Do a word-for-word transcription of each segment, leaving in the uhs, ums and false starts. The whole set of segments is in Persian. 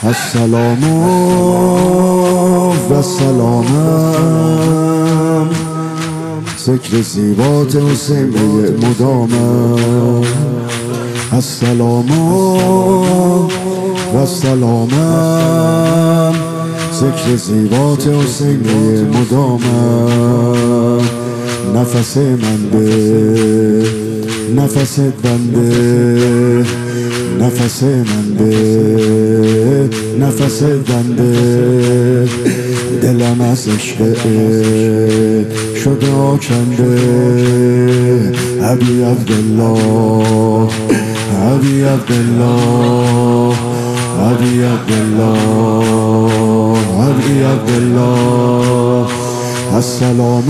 السلام و سلامم، ذکر زیبات حسین مدامم. السلام و سلامم، ذکر زیبات حسین مدامم. نفس من ده، نفس بنده، نفس من ده، نفس بنده. دلم از عشق شده آکنده. ابی عبدالله، ابی عبدالله، ابی عبدالله، ابی عبدالله. السلام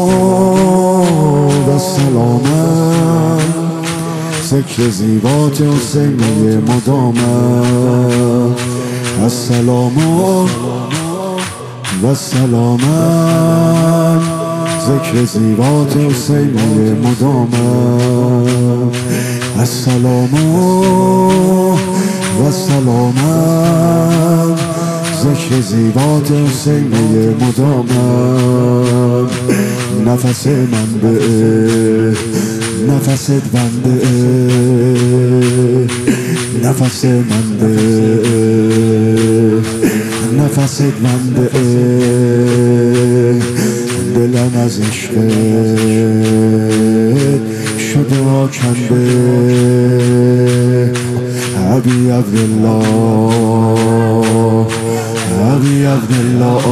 و سلامم، ذکر زیبات حسین مدامم. السلام و سلامم، ذکر زیبات حسین مدامم. السلام و سلامم، ذکر زیبات حسین مدامم. نفس من به نفست بنده، نفس من به نفست بنده. دلم از عشق شده آکنده. ابی عبدالله، ابی عبدالله،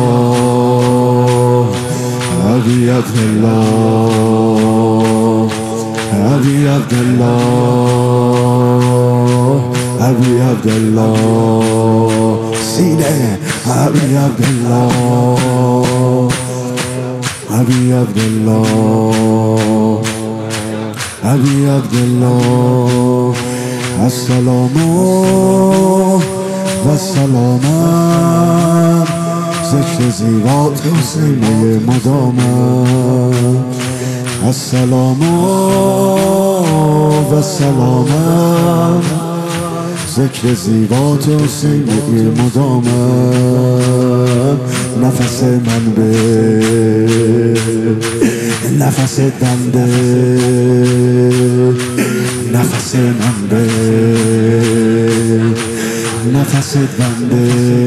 ابی عبدالله، ابی عبدالله، ابی عبدالله. سینه ابی عبدالله، ابی عبدالله، ابی عبدالله. السلام و سلامم، ذکر زیبات حسین مدامم. السلام و سلامم، ذکر زیبات حسین مدامم. نفس من به نفس بنده، نفس من به نفس بنده.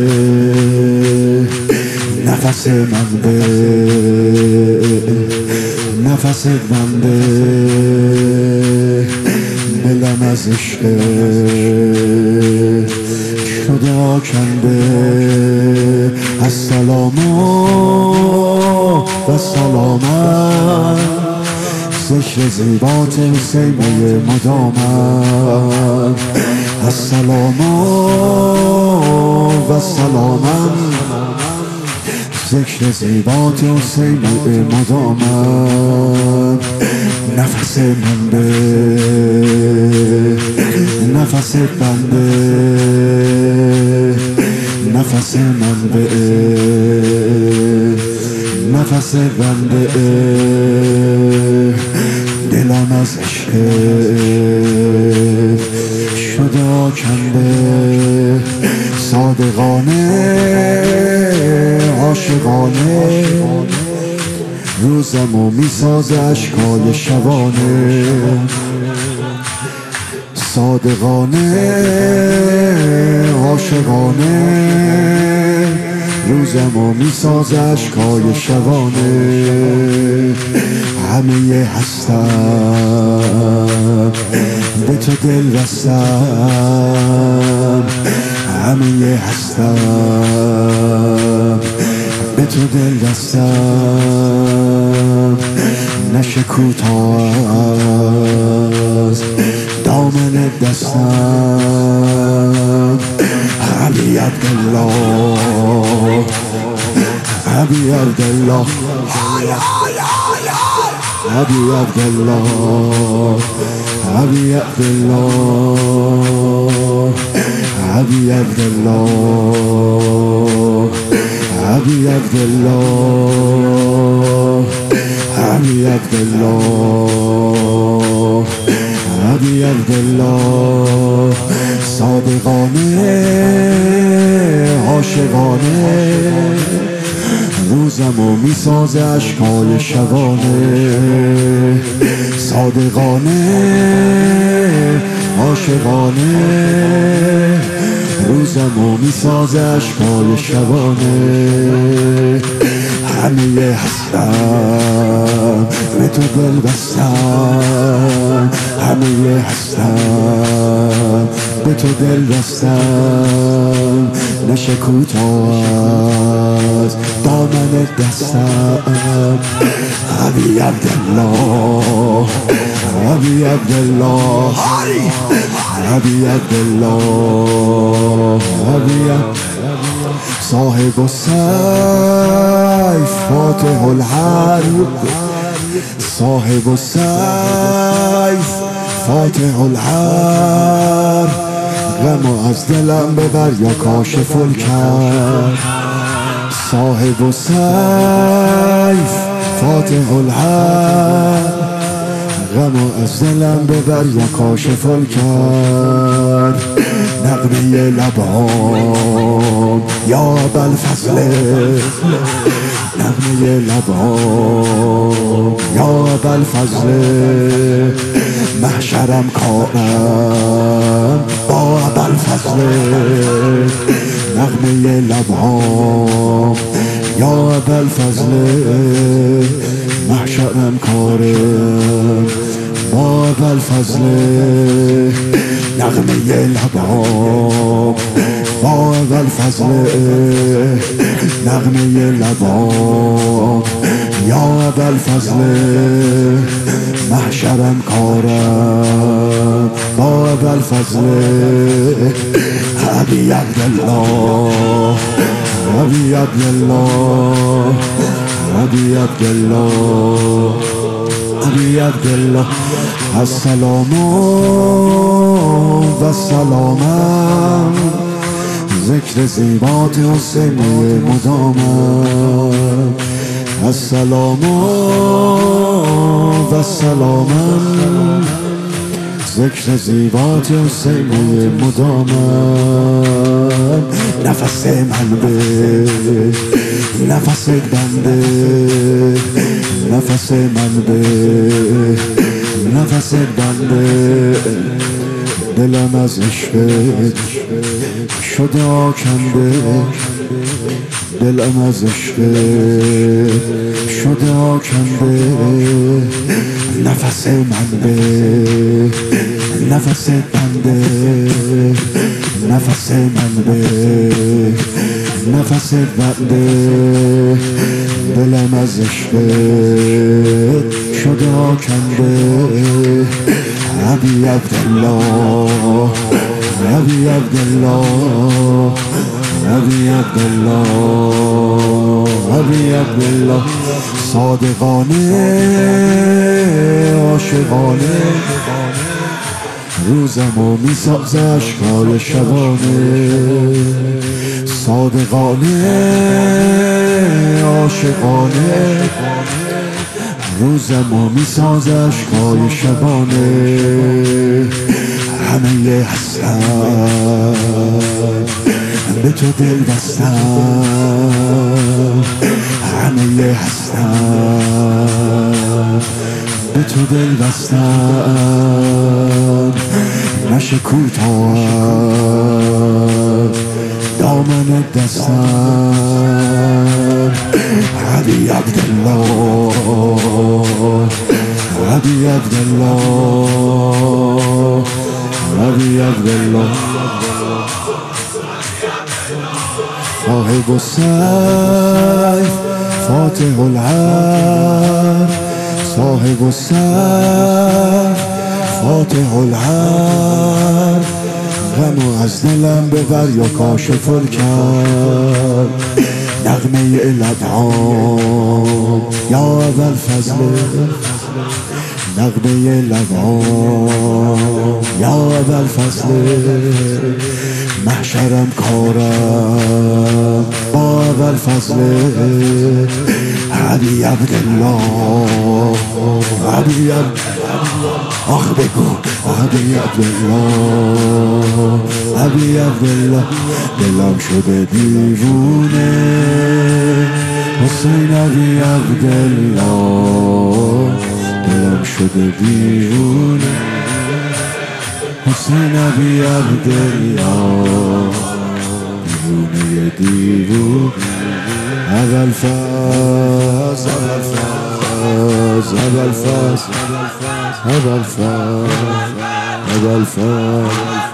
نفس من به نفس بنده. دلم از عشق شده آکنده. السلام و سلامم، ذکر زیبات حسین مدامم. السلام و سلامم، ذکر زیبات حسین مدامم. نفس من به نفس بنده، نفس من به نفس بنده. دلم از عشق شده آکنده. صادقانه عاشقانه، روزمو میسازه اشکال شبانه. صادقانه عاشقانه، روزمو میسازه اشکال شبانه. همه هستم به تو دل بستم، همه هستم به تو دل بستم. نشه کوتاه از دامن دستم. ابی عبدالله، ابی عبدالله، ابی عبدالله، ابی عبدالله، ابی عبدالله، ابی عبدالله، ابی عبدالله، ابی عبدالله. صادقانه عاشقانه روزمو میسازه اشکال شبانه صادقانه عاشقانه روزمو میسازه اشکال شبانه همه هستم به تو دل بستم همه هستم به تو دل بستم نشه کوتاه از دامن دستم عبی عبدالله عبی عبدالله عبی عبدالله عبی صاحب السیف فاتح الحرب صاحب السیف فاتح الحرب غمو از دلم ببر یا کاشف الکرب صاحب السیف فاتح الحرب غمو از دلم ببر یا کاشف الکرب نغمه لبان یا ابوالفضل نغمه لبان یا ابوالفضل محشرم کارم با ابوالفضل نغمه لبان یا ابوالفضل محشرم کارم با ابوالفضل نغمه لبان با ابوالفضل نغمه لبان یا ابوالفضل محشرم کارم با ابوالفضل عبی عبدالله عبی عبدالله عبی عبدالله عبی عبدالله السلام و سلامم ذکر زیبات حسینی مدامم السلام و سلامم ذکر زیبات حسینی مدامم نفس من به نفس بنده نفس من به نفس بنده دلم از عشقت شده آکنده دلم از عشقت شده آکنده نفس من به نفس بنده نفس من به نفس بنده دلم از عشقت شده آکنده عبی عبدالله عبی عبدالله عبی عبدالله عبی عبدالله صادقانه عاشقانه روزمو میسازه اشکال شبانه صادقانه عاشقانه روزمو میسازه اشکال شبانه همه هستم به تو دل بستم همه هستم به تو دل بستم نشه کوتاه دامن دستم عبی عبدالله عبی عبدالله عبی عبدالله صاحب السیف فاتح الحرب صاحب السیف فاتح الحرب غمو از دلم ببر یا کاشف الکرب نغمه الادعام یا ابوالفضل نغمه لبان یا ابوالفضل محشرم کارم با ابوالفضل عبی عبدالله عبی عبدالله آخ بگو عبی عبدالله ابی عبدالله دلم شده دیوونه حسین ابی عبدالله دلم شده دیوونه حسین ابی عبدالله دیوونه دیوونه ابوالفضل ابوالفضل ابوالفضل ابوالفضل ابوالفضل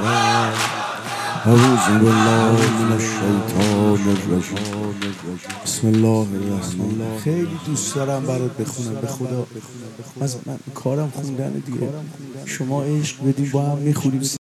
اعوذ بالله من الشیطان الرجیم بسم الله الرحمن الرحیم. خیلی دوست دارم برات بخونم، به خدا. از من کارم خوندن دیگه، شما عشق بدین با هم میخونیم.